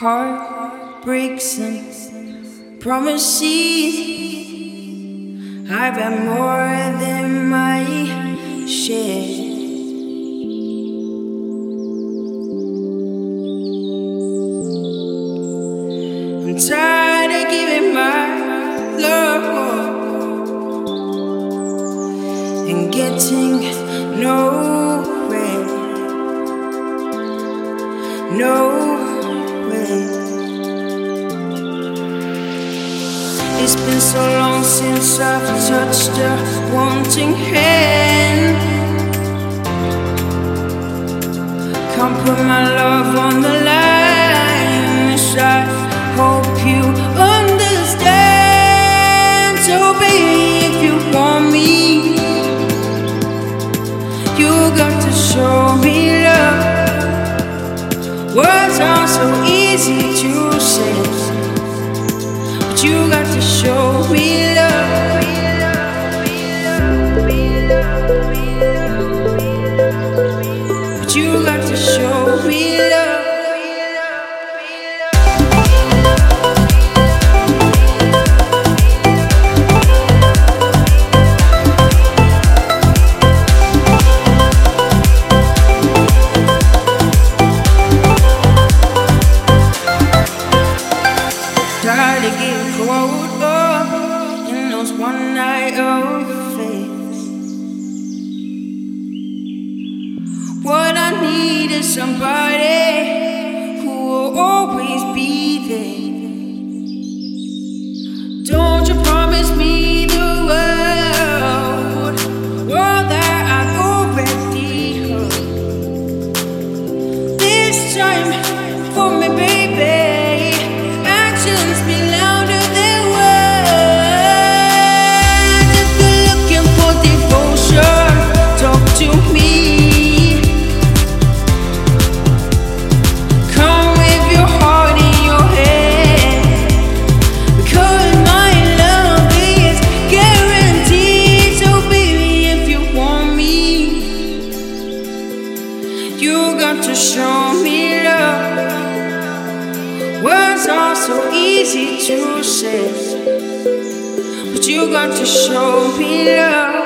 Heart breaks and promises. I've had more than my share. I'm tired of giving my love and getting nowhere. It's been so long since I've touched a wanting hand. Can't put my love on the line. I hope you understand. So baby, if you want me, you got to show me love. Words are so easy to say, but you got to show me love. But you got to show me love. Tired of getting caught up in those one night affairs. What I need is somebody who will always be there. Don't you promise me the world that I've already heard. This time for me, baby. Be louder than words. If you're looking for devotion, talk to me. Come with your heart in your hand, because my love is guaranteed. So baby, if you want me, you got to show me love. Words are so easy to say, but you got to show me love.